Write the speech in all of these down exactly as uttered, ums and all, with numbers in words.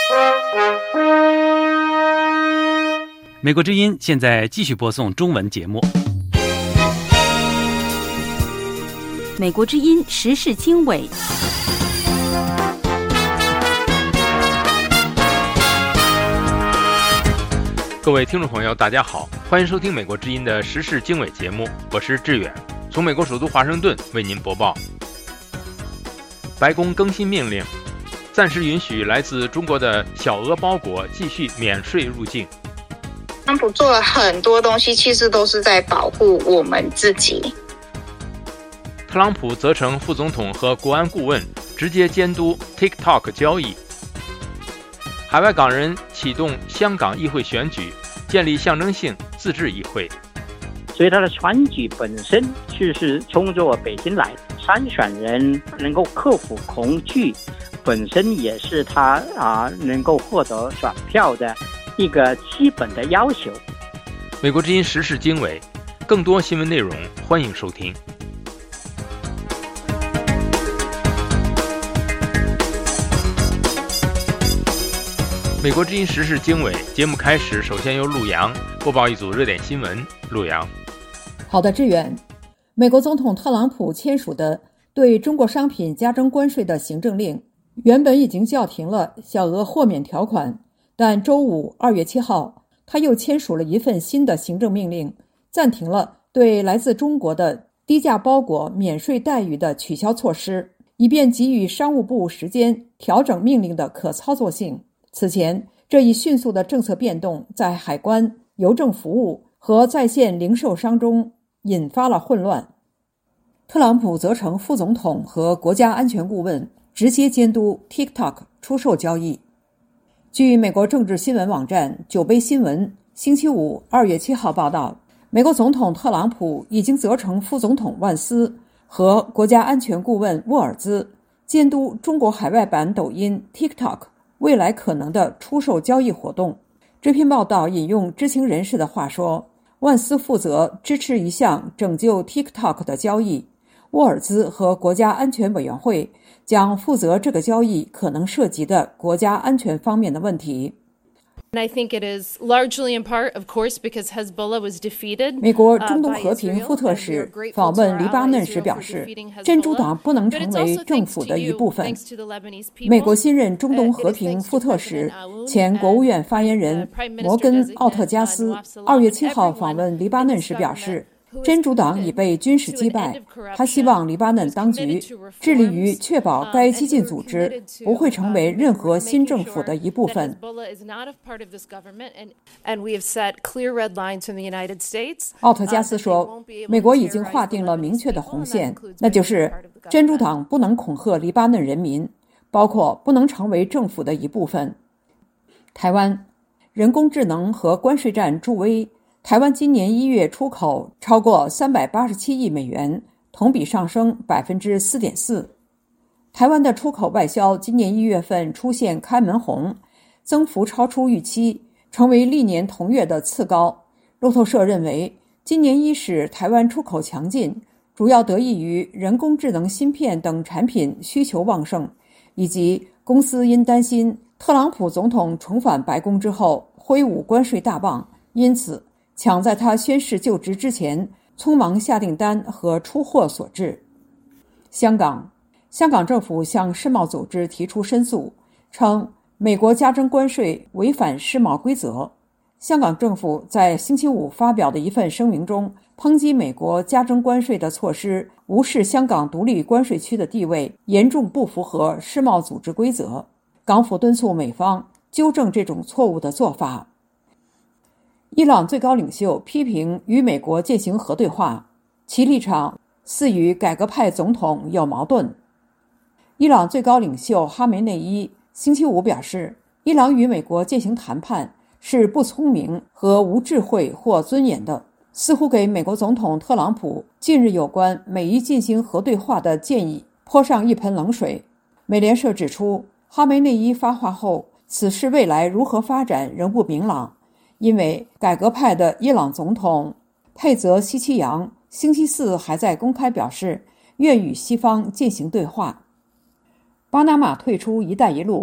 美国之音现在继续播送中文节目。 美国之音时事经纬。 各位听众朋友大家好，欢迎收听美国之音的时事经纬节目，我是志远，从美国首都华盛顿为您播报。白宫更新命令，暂时允许来自中国的小额包裹继续免税入境。 特朗普做了很多东西，其实都是在保护我们自己。 特朗普责成副总统和国安顾问直接监督 TikTok 交易。海外港人启动香港议会选举，建立象征性自治议会。 所以他的选举本身就是从着北京来，参选人能够克服恐惧，本身也是他啊能够获得选票的一个基本的要求。 美国之音时事经纬，更多新闻内容欢迎收听。美国之音时事经纬节目开始，首先由陆洋播报一组热点新闻。陆洋， 好的，志远。美国总统特朗普签署的对中国商品加征关税的行政令，原本已经叫停了小额豁免条款，但周五二月七号，他又签署了一份新的行政命令，暂停了对来自中国的低价包裹免税待遇的取消措施，以便给予商务部时间调整命令的可操作性。此前，这一迅速的政策变动在海关、邮政服务和在线零售商中引发了混乱。特朗普责成副总统和国家安全顾问直接监督 TikTok 出售交易。据美国政治新闻网站酒杯新闻星期五二月七号报道，美国总统特朗普已经责成副总统万斯和国家安全顾问沃尔兹监督中国海外版抖音 TikTok未来可能的出售交易活动。这篇报道引用知情人士的话说，万斯负责支持一项拯救 TikTok 的交易，沃尔兹和国家安全委员会将负责这个交易可能涉及的国家安全方面的问题。 I think it is largely in part, of course, because Hezbollah was defeated. 美国中东和平副特使访问黎巴嫩时表示，真主党不能成为政府的一部分。美国新任中东和平副特使、前国务院发言人摩根·奥特加斯二月七号访问黎巴嫩时表示，真主党已被军事击败，他希望黎巴嫩当局致力于确保该激进组织不会成为任何新政府的一部分。奥特加斯说，美国已经划定了明确的红线，那就是真主党不能恐吓黎巴嫩人民，包括不能成为政府的一部分。台湾人工智能和关税战助威，台湾今年一月出口超过三百八十七亿美元，同比上升 百分之四点四。 台湾的出口外销今年一月份出现开门红，增幅超出预期，成为历年同月的次高。路透社认为，今年一使台湾出口强劲，主要得益于人工智能芯片等产品需求旺盛，以及公司因担心特朗普总统重返白宫之后挥舞关税大棒，因此抢在他宣誓就职之前匆忙下订单和出货所致。香港香港政府向世贸组织提出申诉，称美国加征关税违反世贸规则。香港政府在星期五发表的一份声明中，抨击美国加征关税的措施无视香港独立关税区的地位，严重不符合世贸组织规则。港府敦促美方纠正这种错误的做法。伊朗最高领袖批评与美国进行核对话，其立场似与改革派总统有矛盾。伊朗最高领袖哈梅内伊星期五表示，伊朗与美国进行谈判是不聪明和无智慧或尊严的，似乎给美国总统特朗普近日有关美伊进行核对话的建议泼上一盆冷水。美联社指出，哈梅内伊发话后，此事未来如何发展仍不明朗，因为改革派的伊朗总统佩泽西奇扬星期四还在公开表示愿与西方进行对话。巴拿马退出一带一路，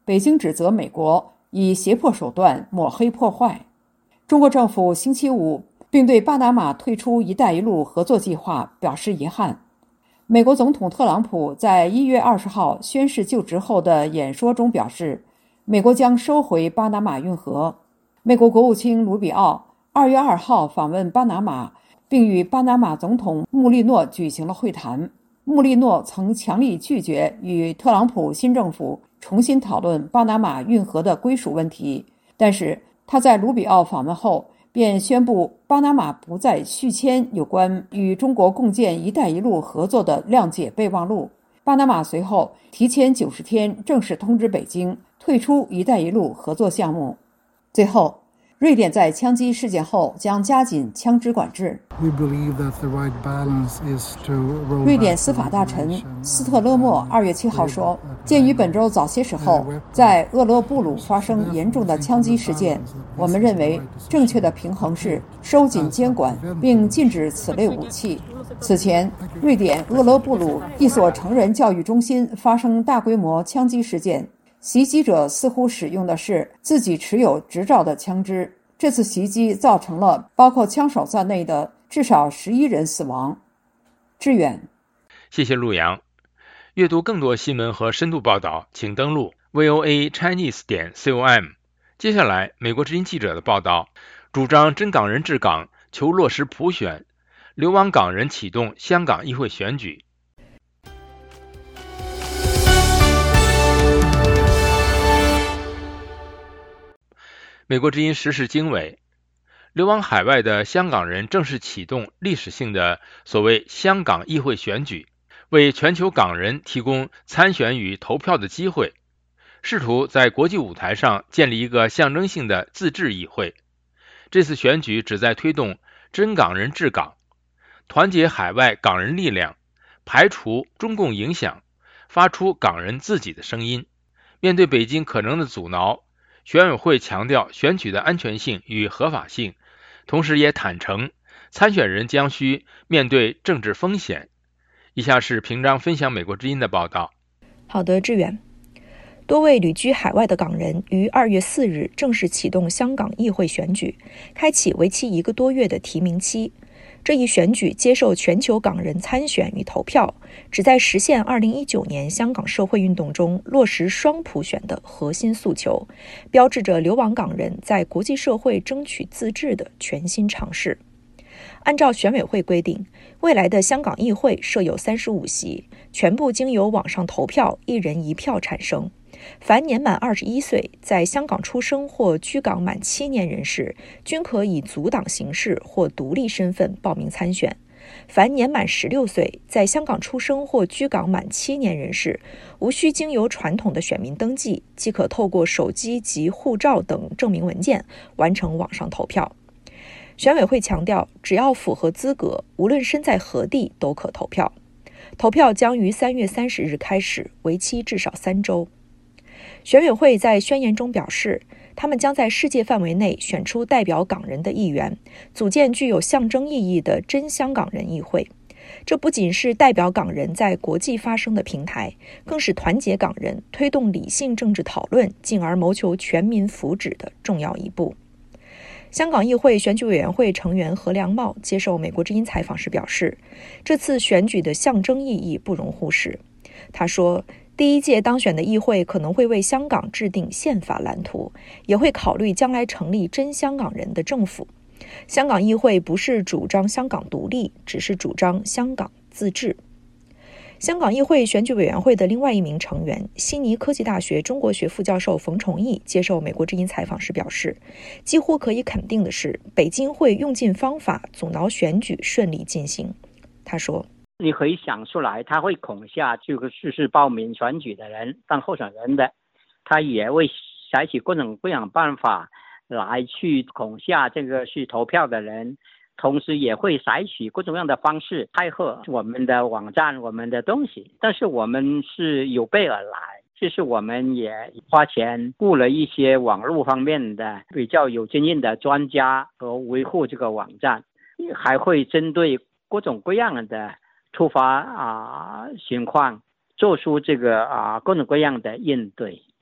北京指责美国以胁迫手段抹黑破坏。中国政府星期五并对巴拿马退出“一带一路”合作计划表示遗憾。美国总统特朗普在一月二十号宣誓就职后的演说中表示，美国将收回巴拿马运河。美国国务卿卢比奥二月二号访问巴拿马，并与巴拿马总统穆利诺举行了会谈。穆利诺曾强力拒绝与特朗普新政府重新讨论巴拿马运河的归属问题，但是他在卢比奥访问后便宣布巴拿马不再续签有关与中国共建“一带一路”合作的谅解备忘录。巴拿马随后提前九十天正式通知北京退出“一带一路”合作项目。最后，瑞典在枪击事件后将加紧枪支管制。瑞典司法大臣斯特勒莫二月七号说，鉴于本周早些时候在厄勒布鲁发生严重的枪击事件，我们认为正确的平衡是收紧监管并禁止此类武器。此前，瑞典厄勒布鲁一所成人教育中心发生大规模枪击事件，袭击者似乎使用的是自己持有执照的枪支。这次袭击造成了包括枪手在内的至少十一人死亡。志远， 谢谢陆阳。阅读更多新闻和深度报道，请登录 V O A Chinese 点 com。接下来，美国之音记者的报道：主张真港人治港，求落实普选，流亡港人启动香港议会选举。美国之音时事经纬，流亡海外的香港人正式启动历史性的所谓香港议会选举，为全球港人提供参选与投票的机会，试图在国际舞台上建立一个象征性的自治议会。这次选举旨在推动真港人治港，团结海外港人力量，排除中共影响，发出港人自己的声音。面对北京可能的阻挠，选委会强调选举的安全性与合法性，同时也坦诚参选人将需面对政治风险。以下是平章分享美国之音的报道。 好的，志远。多位旅居海外的港人于二月四日正式启动香港议会选举，开启为期一个多月的提名期。这一选举接受全球港人参选与投票，旨在实现二零一九年香港社会运动中落实双普选的核心诉求，标志着流亡港人在国际社会争取自治的全新尝试。按照选委会规定，未来的香港议会设有三十五席，全部经由网上投票一人一票产生。凡年满二十一岁，在香港出生或居港满七年人士，均可以组党形式或独立身份报名参选。凡年满十六岁，在香港出生或居港满七年人士，无需经由传统的选民登记，即可透过手机及护照等证明文件完成网上投票。选委会强调，只要符合资格，无论身在何地都可投票。投票将于三月三十日开始，为期至少三周。选委会在宣言中表示，他们将在世界范围内选出代表港人的议员，组建具有象征意义的真香港人议会。这不仅是代表港人在国际发声的平台，更是团结港人、推动理性政治讨论，进而谋求全民福祉的重要一步。香港议会选举委员会成员何良茂接受美国之音采访时表示，这次选举的象征意义不容忽视。他说，第一届当选的议会可能会为香港制定宪法蓝图，也会考虑将来成立真香港人的政府。香港议会不是主张香港独立，只是主张香港自治。香港议会选举委员会的另外一名成员，悉尼科技大学中国学副教授冯崇义接受美国之音采访时表示，几乎可以肯定的是，北京会用尽方法阻挠选举顺利进行。他说， 你可以想出来，他会恐吓这个就是报名选举的人当候选人的，他也会采取各种各样办法来去恐吓这个去投票的人，同时也会采取各种各样的方式害吓我们的网站、我们的东西。但是我们是有备而来，就是我们也花钱雇了一些网络方面的比较有经验的专家和维护这个网站，还会针对各种各样的突发啊情况做出这个啊各种各样的应对。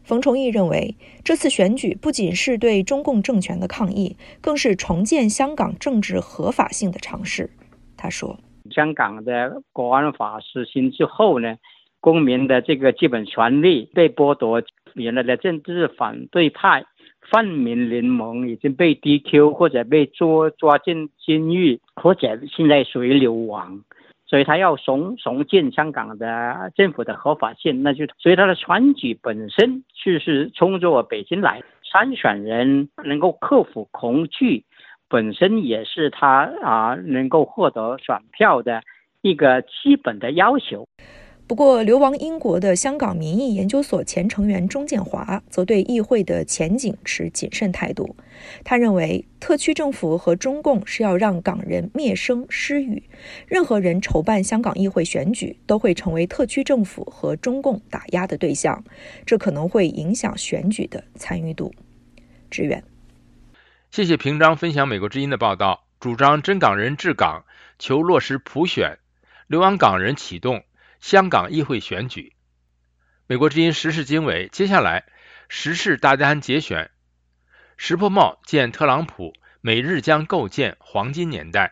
冯崇义认为，这次选举不仅是对中共政权的抗议，更是重建香港政治合法性的尝试。他说， 香港的国安法实行之后呢，公民的这个基本权利被剥夺，原来的政治反对派泛民联盟已经被 D Q 或者被抓抓进监狱，或者现在属于流亡，所以他要重重建香港的政府的合法性，那就所以他的选举本身就是冲着北京来，参选人能够克服恐惧，本身也是他啊能够获得选票的一个基本的要求。 不过，流亡英国的香港民意研究所前成员钟建华则对议会的前景持谨慎态度。他认为，特区政府和中共是要让港人灭声失语，任何人筹办香港议会选举，都会成为特区政府和中共打压的对象，这可能会影响选举的参与度。志远， 谢谢平章分享美国之音的报道，主张真港人治港，求落实普选，流亡港人启动香港议会选举。美国之音时事经纬，接下来时事大单节选，石破茂见特朗普，美日将构建黄金年代。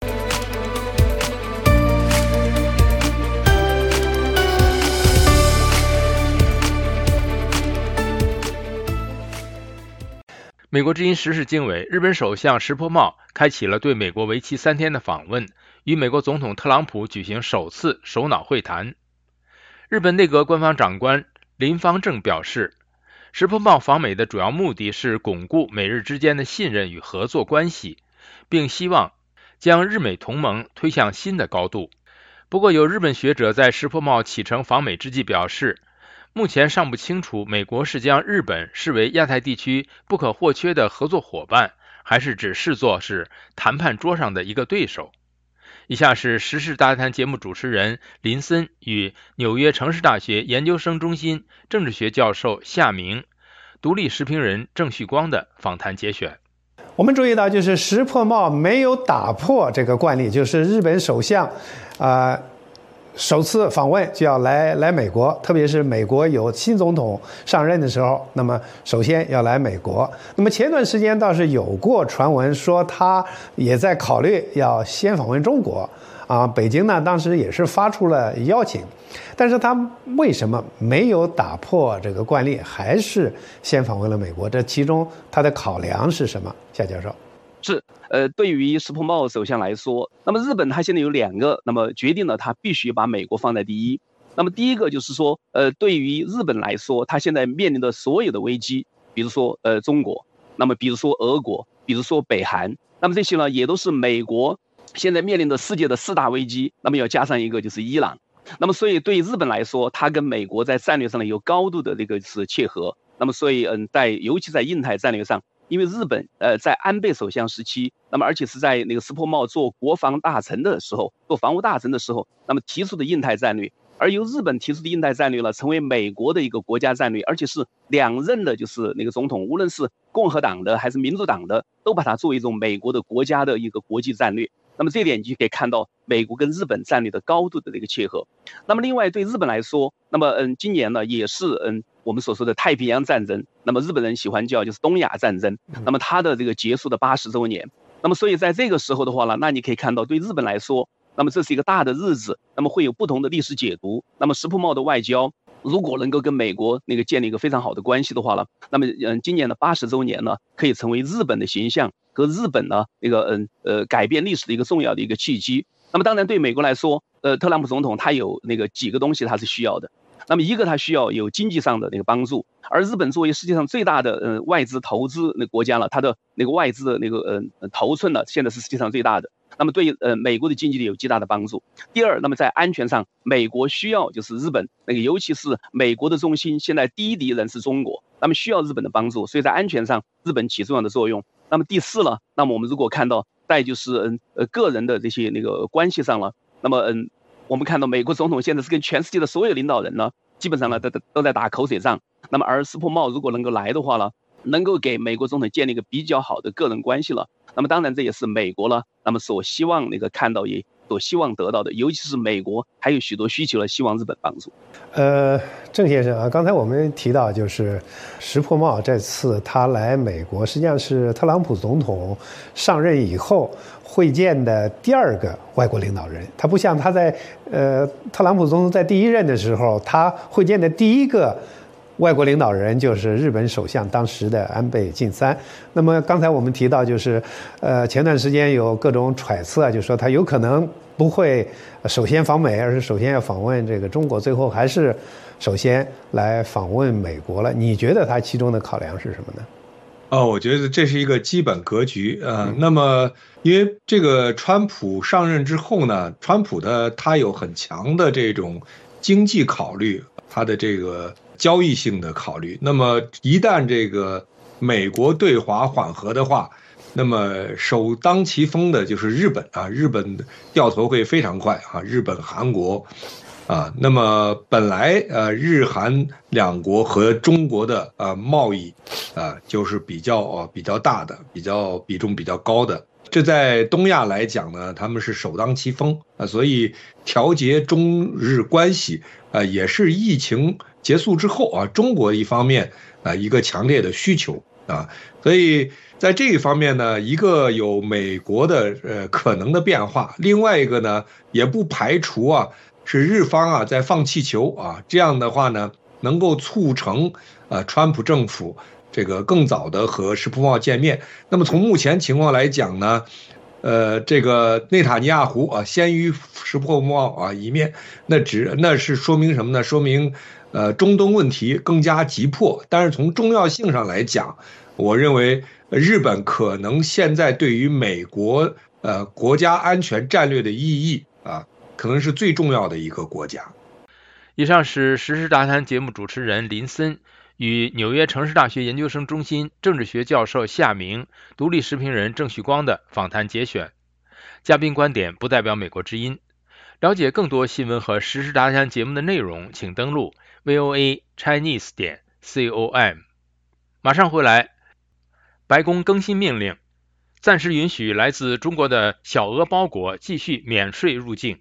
美国之音时事经纬，日本首相石破茂开启了对美国为期三天的访问，与美国总统特朗普举行首次首脑会谈。日本内阁官方长官林芳正表示，石破茂访美的主要目的是巩固美日之间的信任与合作关系，并希望将日美同盟推向新的高度。不过，有日本学者在石破茂启程访美之际表示，目前尚不清楚美国是将日本视为亚太地区不可或缺的合作伙伴，还是只视作是谈判桌上的一个对手。以下是时事大谈节目主持人林森与纽约城市大学研究生中心政治学教授夏明、独立时评人郑旭光的访谈节选。 我们注意到，就是石破茂没有打破这个惯例，就是日本首相啊、呃、首次访问就要来来美国，特别是美国有新总统上任的时候，那么首先要来美国。那么前段时间倒是有过传闻说他也在考虑要先访问中国啊，北京呢当时也是发出了邀请，但是他为什么没有打破这个惯例，还是先访问了美国？这其中他的考量是什么？夏教授。 是，呃，对于石破茂首相来说，那么日本他现在有两个，那么决定了他必须把美国放在第一。那么第一个就是说，呃，对于日本来说，他现在面临的所有的危机，比如说呃中国，那么比如说俄国，比如说北韩，那么这些呢也都是美国现在面临的世界的四大危机，那么要加上一个就是伊朗。那么所以对日本来说，它跟美国在战略上呢有高度的这个是切合。那么所以嗯，在尤其在印太战略上。因为日本呃在安倍首相时期，那么而且是在那个石破茂做国防大臣的时候，做防务大臣的时候，那么提出的印太战略，而由日本提出的印太战略呢，成为美国的一个国家战略，而且是两任的就是那个总统，无论是共和党的还是民主党的，都把它作为一种美国的国家的一个国际战略。那么这一点你就可以看到美国跟日本战略的高度的这个切合。那么另外对日本来说，那么嗯今年呢也是嗯我们所说的太平洋战争，那么日本人喜欢叫就是东亚战争，那么它的这个结束的八十周年。那么所以在这个时候的话呢，那你可以看到对日本来说，那么这是一个大的日子，那么会有不同的历史解读。那么石破茂的外交如果能够跟美国那个建立一个非常好的关系的话呢，那么嗯今年的八十周年呢，可以成为日本的形象和日本呢那个嗯呃改变历史的一个重要的一个契机。那么当然对美国来说，呃特朗普总统他有那个几个东西他是需要的。那么一个它需要有经济上的那个帮助，而日本作为世界上最大的呃外资投资那国家了，它的那个外资的那个呃头寸呢，现在是世界上最大的。那么对呃美国的经济力有极大的帮助。第二，那么在安全上，美国需要就是日本那个，尤其是美国的中心，现在第一敌人是中国，那么需要日本的帮助，所以在安全上日本起重要的作用。那么第四了，那么我们如果看到在就是嗯呃个人的这些那个关系上了，那么嗯。我们看到美国总统现在是跟全世界的所有领导人呢，基本上呢都都在打口水仗。那么而石破茂如果能够来的话呢，能够给美国总统建立一个比较好的个人关系了。那么当然这也是美国了，那么所希望那个看到也所希望得到的，尤其是美国还有许多需求了，希望日本帮助。 呃，郑先生啊，刚才我们提到，就是石破茂这次他来美国，实际上是特朗普总统上任以后会见的第二个外国领导人。他不像他在呃特朗普总统在第一任的时候，他会见的第一个外国领导人就是日本首相当时的安倍晋三。那么刚才我们提到，就是呃前段时间有各种揣测，就说他有可能不会首先访美，而是首先要访问这个中国，最后还是首先来访问美国了。你觉得他其中的考量是什么呢？ 哦，我觉得这是一个基本格局啊、呃嗯。那么，因为这个川普上任之后呢，川普的他有很强的这种经济考虑，他的这个交易性的考虑。那么，一旦这个美国对华缓和的话，那么首当其冲的就是日本啊，日本掉头会非常快啊，日本、韩国。啊，那么本来呃日韩两国和中国的呃贸易啊就是比较呃比较大的，比较比重比较高的，这在东亚来讲呢，他们是首当其冲啊，所以调节中日关系啊也是疫情结束之后啊，中国一方面啊一个强烈的需求啊，所以在这一方面呢，一个有美国的呃可能的变化，另外一个呢也不排除啊。是日方啊在放气球啊，这样的话呢，能够促成呃川普政府这个更早的和石破茂见面。那么从目前情况来讲呢，呃，这个内塔尼亚胡啊先于石破茂啊一面，那只那是说明什么呢？说明呃中东问题更加急迫。但是从重要性上来讲，我认为日本可能现在对于美国呃国家安全战略的意义啊。可能是最重要的一个国家。 以上是时事大谈节目主持人林森与纽约城市大学研究生中心政治学教授夏明、独立时评人郑旭光的访谈节选。嘉宾观点不代表美国之音。了解更多新闻和时事大谈节目的内容，请登录 V O A Chinese 点 com。马上回来。白宫更新命令，暂时允许来自中国的小额包裹继续免税入境。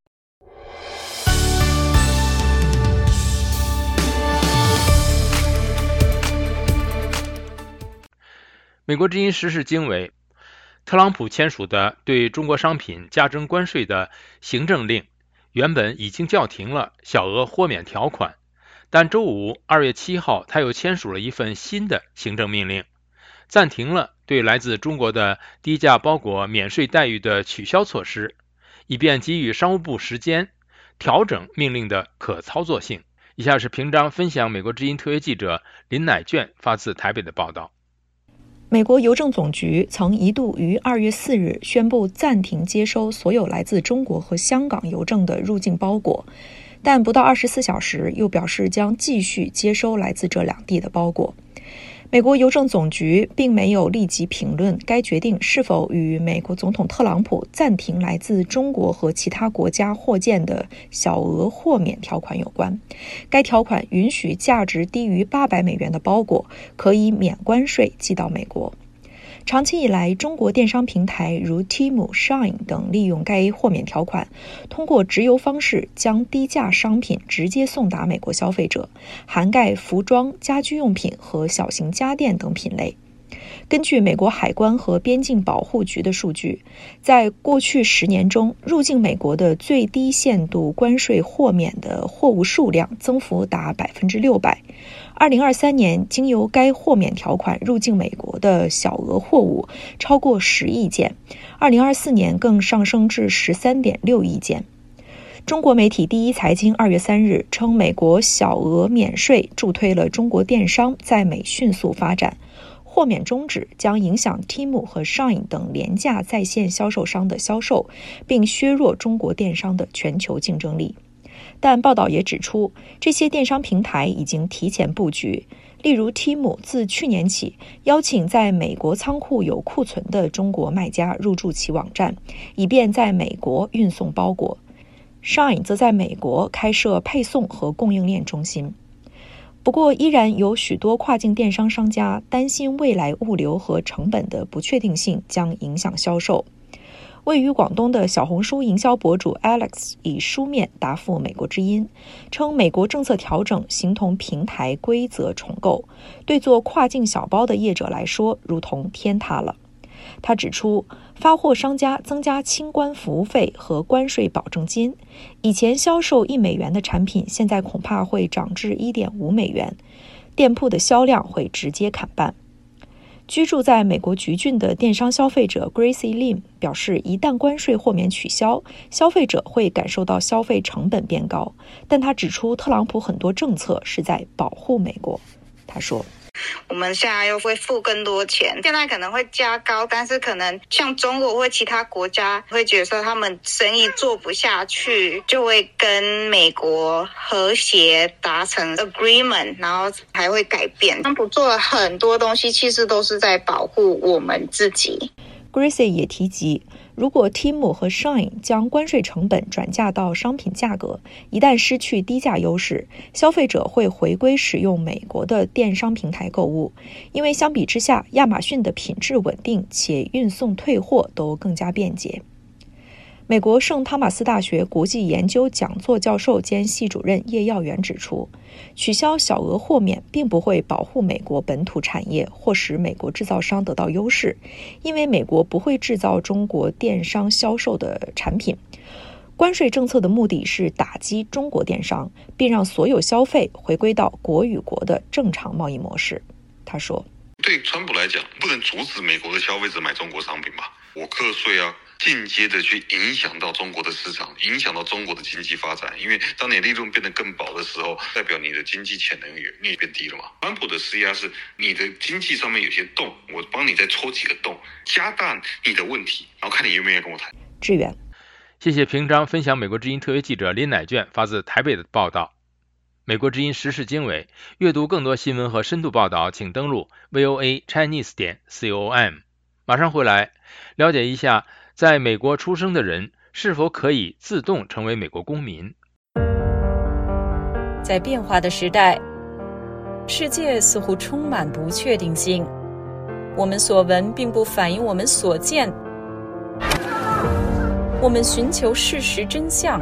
美国之音时事经纬，特朗普签署的对中国商品加征关税的行政令，原本已经叫停了小额豁免条款，但周五二月七号，他又签署了一份新的行政命令，暂停了对来自中国的低价包裹免税待遇的取消措施，以便给予商务部时间调整命令的可操作性。以下是平章分享美国之音特约记者林乃卷发自台北的报道。 美国邮政总局曾一度于二月四日宣布暂停接收所有来自中国和香港邮政的入境包裹，但不到二十四小时又表示将继续接收来自这两地的包裹。美国邮政总局并没有立即评论该决定是否与美国总统特朗普暂停来自中国和其他国家货件的小额豁免条款有关。该条款允许价值低于八百美元的包裹可以免关税寄到美国。长期以来，中国电商平台如 Temu、Shine 等利用该豁免条款，通过直邮方式将低价商品直接送达美国消费者，涵盖服装、家居用品和小型家电等品类。根据美国海关和边境保护局的数据，在过去十年中，入境美国的最低限度关税豁免的货物数量增幅达百分之六百。二零二三年，经由该豁免条款入境美国的小额货物超过十亿件，二零二四年更上升至十三点六亿件。中国媒体第一财经二月三日称，美国小额免税助推了中国电商在美迅速发展。豁免终止将影响 Temu 和 Shine 等廉价在线销售商的销售，并削弱中国电商的全球竞争力。但报道也指出，这些电商平台已经提前布局，例如 Temu 自去年起邀请在美国仓库有库存的中国卖家入驻其网站，以便在美国运送包裹。Shine 则在美国开设配送和供应链中心。不过，依然有许多跨境电商商家担心未来物流和成本的不确定性将影响销售。 位于广东的小红书营销博主 Alex 以书面答复美国之音，称美国政策调整形同平台规则重构，对做跨境小包的业者来说如同天塌了。他指出，发货商家增加清关服务费和关税保证金，以前销售一美元的产品现在恐怕会涨至 一点五美元，店铺的销量会直接砍半。居住在美国橘郡的电商消费者 Gracie Lim 表示，一旦关税豁免取消，消费者会感受到消费成本变高，但他指出特朗普很多政策是在保护美国。他说， 我们现在又会付更多钱，现在可能会加高，但是可能像中国或其他国家会觉得说他们生意做不下去，就会跟美国和谐达成 agreement， 然后还会改变。川普做了很多东西，其实都是在保护我们自己。 Gracie 也提及，如果 Temu 和 Shine 将关税成本转嫁到商品价格，一旦失去低价优势，消费者会回归使用美国的电商平台购物，因为相比之下，亚马逊的品质稳定且运送退货都更加便捷。美国圣汤马斯大学国际研究讲座教授兼系主任叶耀元指出，取消小额豁免并不会保护美国本土产业或使美国制造商得到优势，因为美国不会制造中国电商销售的产品。关税政策的目的是打击中国电商，并让所有消费回归到国与国的正常贸易模式。他说， 对川普来讲，不能阻止美国的消费者买中国商品吧？我课税啊，间接的去影响到中国的市场，影响到中国的经济发展。因为当你利润变得更薄的时候，代表你的经济潜能也也变低了嘛。川普的施压是你的经济上面有些洞，我帮你再戳几个洞，加大你的问题，然后看你愿不愿意跟我谈。 志远， 谢谢平章分享美国之音特约记者林乃卷发自台北的报道。美国之音时事经纬，阅读更多新闻和深度报道，请登录 V O A Chinese 点 com。马上回来了解一下，在美国出生的人是否可以自动成为美国公民。 在变化的时代，世界似乎充满不确定性，我们所闻并不反映我们所见，我们寻求事实真相。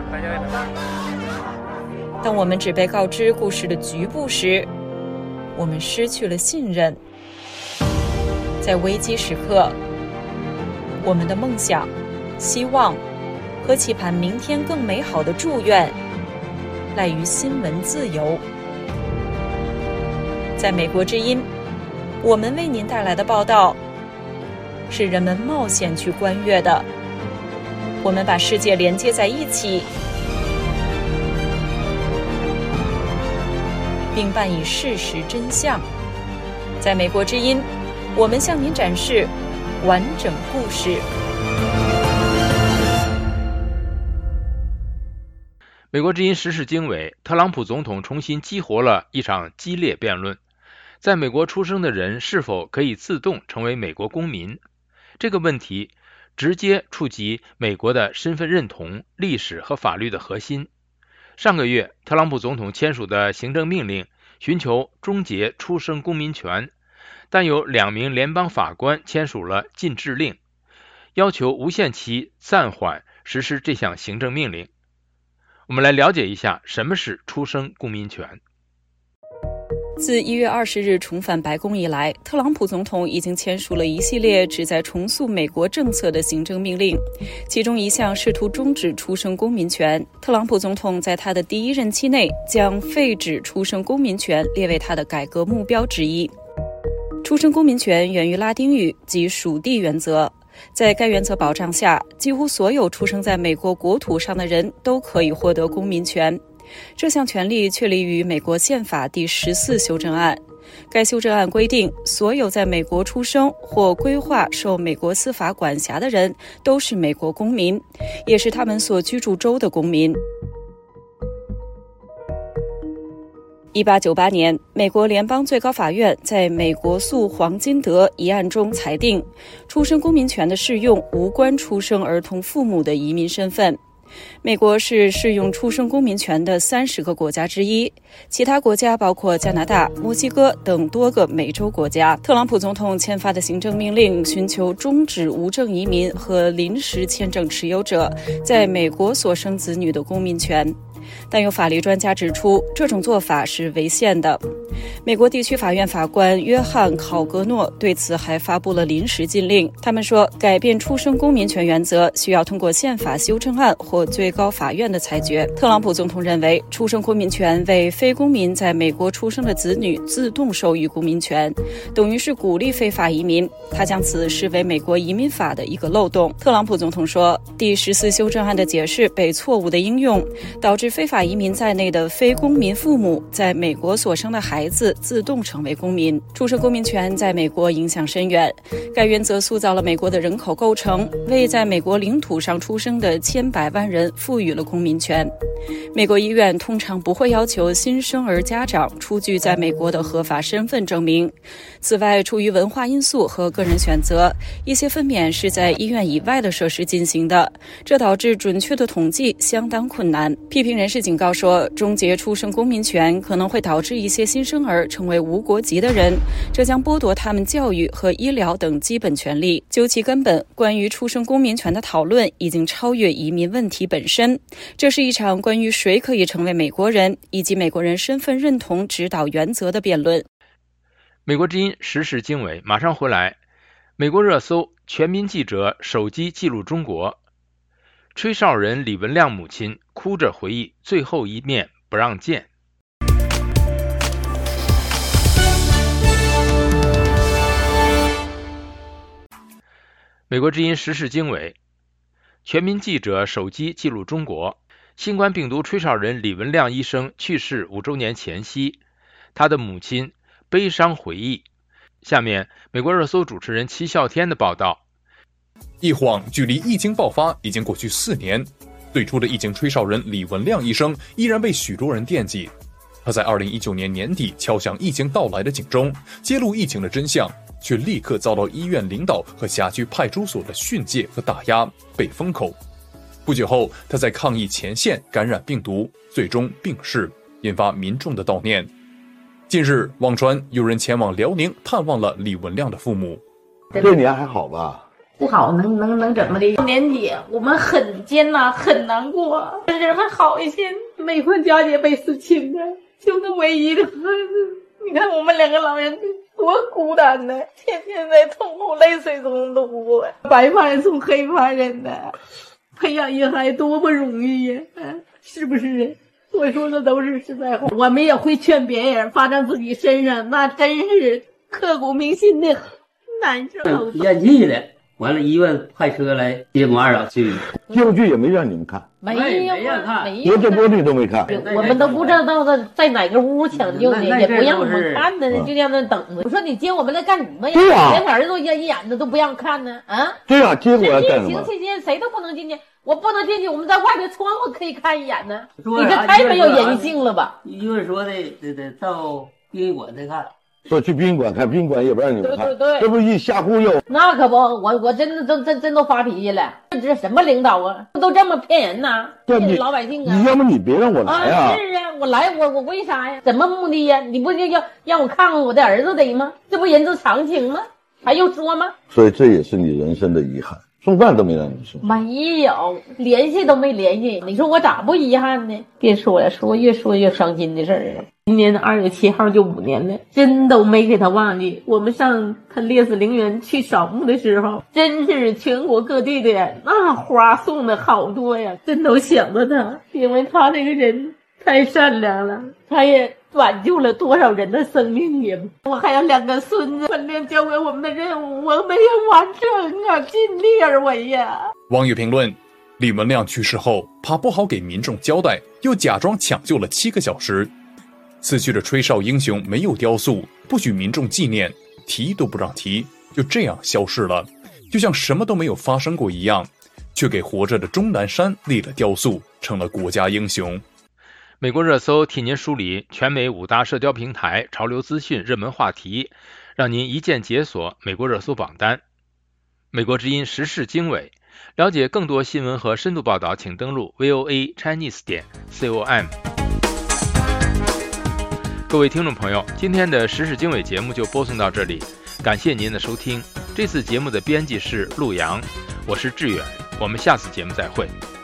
当我们只被告知故事的局部时，我们失去了信任。在危机时刻，我们的梦想、希望和期盼明天更美好的祝愿，赖于新闻自由。在美国之音，我们为您带来的报道是人们冒险去观阅的。我们把世界连接在一起，并伴以事实真相。在美国之音，我们向您展示完整故事。 美国之音时事经纬，特朗普总统重新激活了一场激烈辩论。在美国出生的人是否可以自动成为美国公民？这个问题直接触及美国的身份认同、历史和法律的核心。上个月，特朗普总统签署的行政命令寻求终结出生公民权，但有两名联邦法官签署了禁制令，要求无限期暂缓实施这项行政命令。我们来了解一下什么是出生公民权。 自一月二十日重返白宫以来，特朗普总统已经签署了一系列旨在重塑美国政策的行政命令，其中一项试图终止出生公民权。特朗普总统在他的第一任期内将废止出生公民权列为他的改革目标之一。出生公民权源于拉丁语及属地原则，在该原则保障下，几乎所有出生在美国国土上的人都可以获得公民权。这项权利确立于美国宪法第十四修正案。该修正案规定，所有在美国出生或规划受美国司法管辖的人都是美国公民，也是他们所居住州的公民。一八九八年，美国联邦最高法院在美国诉黄金德一案中裁定，出生公民权的适用无关出生儿童父母的移民身份。 美国是适用出生公民权的三十个国家之一，其他国家包括加拿大、墨西哥等多个美洲国家。特朗普总统签发的行政命令寻求终止无证移民和临时签证持有者在美国所生子女的公民权。但有法律专家指出，这种做法是违宪的。美国地区法院法官约翰·考格诺对此还发布了临时禁令。他们说，改变出生公民权原则需要通过宪法修正案或最高法院的裁决。特朗普总统认为，出生公民权为非公民在美国出生的子女自动授予公民权，等于是鼓励非法移民。他将此视为美国移民法的一个漏洞。特朗普总统说，第十四修正案的解释被错误的应用，导致非法移民在内的非公民父母在美国所生的孩子自动成为公民。出生公民权在美国影响深远，该原则塑造了美国的人口构成，为在美国领土上出生的千百万人赋予了公民权。美国医院通常不会要求新生儿家长出具在美国的合法身份证明。此外，出于文化因素和个人选择，一些分娩是在医院以外的设施进行的，这导致准确的统计相当困难。批评人士警告说，终结出生公民权可能会导致一些新生儿成为无国籍的人，这将剥夺他们教育和医疗等基本权利。究其根本，关于出生公民权的讨论已经超越移民问题本身，这是一场关于谁可以成为美国人以及美国人身份认同指导原则的辩论。 美国之音时事经纬马上回来。美国热搜：全民记者手机记录中国。吹哨人李文亮母亲哭着回忆最后一面不让见。美国之音时事经纬：全民记者手机记录中国。新冠病毒吹哨人李文亮医生去世五周年前夕，他的母亲悲伤回忆。下面美国热搜主持人戚啸天的报道。 一晃距离疫情爆发已经过去四年，最初的疫情吹哨人李文亮医生依然被许多人惦记。他在二零一九年年底敲响疫情到来的警钟，揭露疫情的真相，却立刻遭到医院领导和辖区派出所的训诫和打压，被封口。不久后，他在抗疫前线感染病毒，最终病逝，引发民众的悼念。近日，网传有人前往辽宁探望了李文亮的父母。 这年还好吧？ 不好，能能能怎么的？年底我们很艰难，很难过。这人还好一些，没回家也被死亲的，就那唯一的孩子。你看我们两个老人多孤单呢，天天在痛苦泪水中度过。白发人送黑发人呢，培养一孩多不容易呀，是不是？我说的都是实在话。我们也会劝别人，发在自己身上，那真是刻骨铭心的难受。 咽气了。完了，医院派车来接我们二老去， 京剧也没让你们看， 没有看， 国家播剧都没看， 我们都不知道在在哪个屋抢救呢，也不让我们看呢，就让那等着。我说你接我们来干什么呀？ 对呀， 连我儿子都一眼子都不让看呢，啊？ 对呀，接我来干什么？ 疫情期间谁都不能进去，我不能进去，我们在外边窗户可以看一眼呢。你这太没有人性了吧？ 医院说的得得到殡仪馆再看。 说去宾馆看，宾馆也不让你们看， 对对对， 这不一瞎忽悠。 那可不，我我真的真真真都发脾气了。这什么领导啊，都这么骗人呐，骗老百姓啊！ 你要不你别让我来啊！ 啊是啊，我来我我为啥呀？什么目的呀？你不就要让我看看我的儿子得吗？这不人之常情吗？还用说吗？ 所以这也是你人生的遗憾。送饭都没让你送， 没有联系都没联系，你说我咋不遗憾呢？别说了，说越说越伤心的事儿了。今年二月七号就五年了，真都没给他忘记。我们上他烈士陵园去扫墓的时候，真是全国各地的那花送的好多呀，真都想着他，因为他这个人太善良了，他也挽救了多少人的生命呀！我还有两个孙子，本连交给我们的任务我没有完成啊，尽力而为呀。 网友评论：李文亮去世后，怕不好给民众交代，又假装抢救了七个小时。死去的吹哨英雄没有雕塑，不许民众纪念，提都不让提，就这样消失了，就像什么都没有发生过一样，却给活着的钟南山立了雕塑，成了国家英雄。 美国热搜替您梳理全美五大社交平台潮流资讯热门话题，让您一键解锁美国热搜榜单。美国之音时事经纬， 了解更多新闻和深度报道，请登录 V O A Chinese 点 com。各位听众朋友，今天的时事经纬节目就播送到这里，感谢您的收听。这次节目的编辑是陆阳，我是志远，我们下次节目再会。